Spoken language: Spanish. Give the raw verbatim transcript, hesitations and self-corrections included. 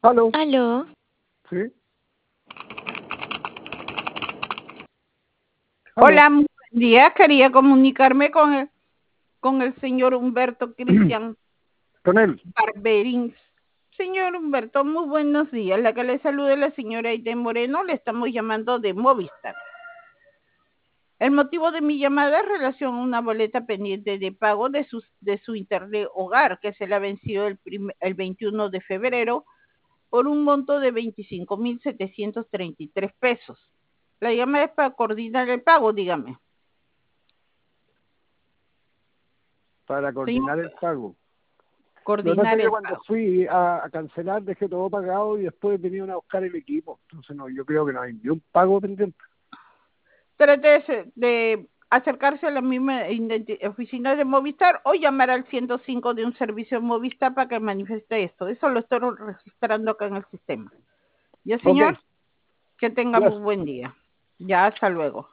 ¿Aló? ¿Aló? ¿Sí? ¿Aló? Hola, muy buen día. Quería comunicarme con el, con el señor Humberto Cristian Con él. Barberins. Señor Humberto, muy buenos días. La que le saluda es la señora Aide Moreno. Le estamos llamando de Movistar. El motivo de mi llamada es relación a una boleta pendiente de pago de su, de su internet hogar, que se le ha vencido el, prim, el veintiuno de febrero por un monto de veinticinco mil setecientos treinta y tres pesos. La llamada es para coordinar el pago, dígame. Para coordinar Señor, el pago. Lo que pasa coordinar es que el cuando pago. fui a, a cancelar dejé todo pagado y después vinieron a buscar el equipo. Entonces no, yo creo que no hay ni un pago pendiente. Trate de, de acercarse a la misma oficina de Movistar o llamar al ciento cinco de un servicio de Movistar para que manifieste esto. Eso lo estoy registrando acá en el sistema. Ya, Ok, señor, que tenga yes. muy buen día. Ya, hasta luego.